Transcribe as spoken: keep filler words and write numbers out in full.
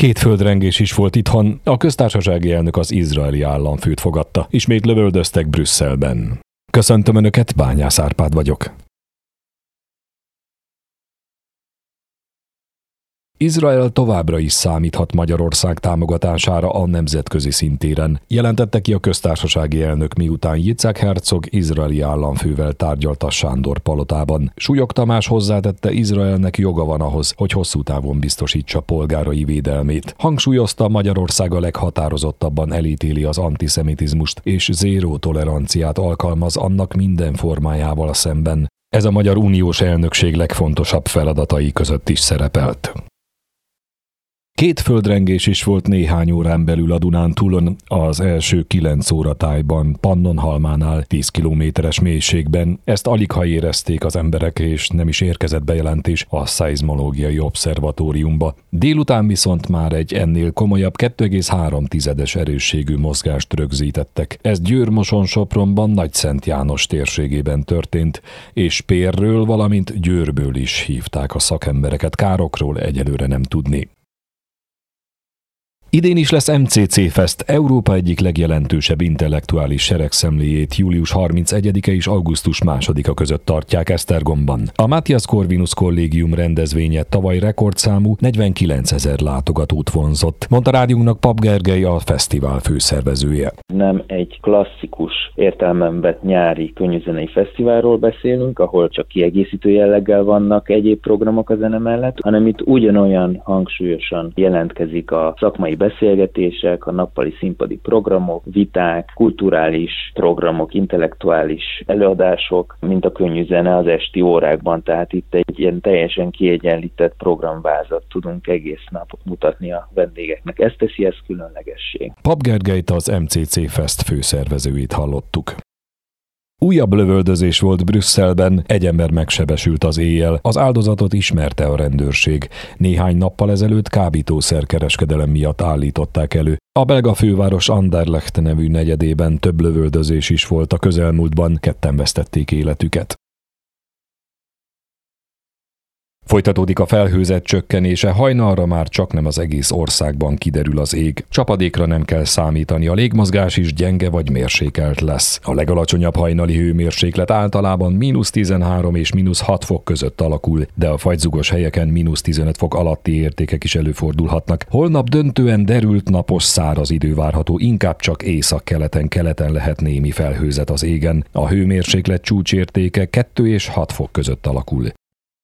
Két földrengés is volt itthon, a köztársasági elnök az izraeli államfőt fogadta, ismét lövöldöztek Brüsszelben. Köszöntöm Önöket, Bányász Árpád vagyok. Izrael továbbra is számíthat Magyarország támogatására a nemzetközi szintéren, jelentette ki a köztársasági elnök, miután Yitzhak Herzog izraeli államfővel tárgyalt a Sándor palotában. Súlyog Tamás hozzátette, Izraelnek joga van ahhoz, hogy hosszú távon biztosítsa polgárai védelmét. Hangsúlyozta, Magyarország a leghatározottabban elítéli az antiszemitizmust és zéró toleranciát alkalmaz annak minden formájával szemben. Ez a magyar uniós elnökség legfontosabb feladatai között is szerepelt. Két földrengés is volt néhány órán belül a Dunántúlon, az első kilenc óra tájban, Pannonhalmánál tíz kilométeres mélységben. Ezt aligha érezték az emberek, és nem is érkezett bejelentés a szeizmológiai obszervatóriumba. Délután viszont már egy ennél komolyabb kettő egész három tizedes erősségű mozgást rögzítettek. Ez Győr-Moson-Sopronban, Nagyszent János térségében történt, és Pérről, valamint Győrből is hívták a szakembereket, károkról egyelőre nem tudni. Idén is lesz em cé cé Fest, Európa egyik legjelentősebb intellektuális seregszemléjét július harmincegyedike és augusztus másodika között tartják Esztergomban. A Matthias Corvinus Kollégium rendezvénye tavaly rekordszámú negyvenkilencezer látogatót vonzott, mondta rádiónknak Pap Gergely, a fesztivál főszervezője. Nem egy klasszikus értelemben vett nyári könnyűzenei fesztiválról beszélünk, ahol csak kiegészítő jelleggel vannak egyéb programok a zene mellett, hanem itt ugyanolyan hangsúlyosan jelentkezik a szakmai beszélgetések, a nappali színpadi programok, viták, kulturális programok, intellektuális előadások, mint a könnyű zene az esti órákban, tehát itt egy ilyen teljesen kiegyenlített programvázat tudunk egész nap mutatni a vendégeknek. Ez teszi ezt különlegesség. Pap Gergelyt, az em cé cé Fest főszervezőjét hallottuk. Újabb lövöldözés volt Brüsszelben, egy ember megsebesült az éjjel, az áldozatot ismerte a rendőrség. Néhány nappal ezelőtt kábítószerkereskedelem miatt állították elő. A belga főváros Anderlecht nevű negyedében több lövöldözés is volt a közelmúltban, ketten vesztették életüket. Folytatódik a felhőzet csökkenése, hajnalra már csaknem az egész országban kiderül az ég. Csapadékra nem kell számítani, a légmozgás is gyenge vagy mérsékelt lesz. A legalacsonyabb hajnali hőmérséklet általában mínusz tizenhárom és mínusz hat fok között alakul, de a fagyzugos helyeken mínusz tizenöt fok alatti értékek is előfordulhatnak. Holnap döntően derült, napos, száraz idő várható, inkább csak északkeleten, keleten lehet némi felhőzet az égen. A hőmérséklet csúcsértéke kettő és hat fok között alakul.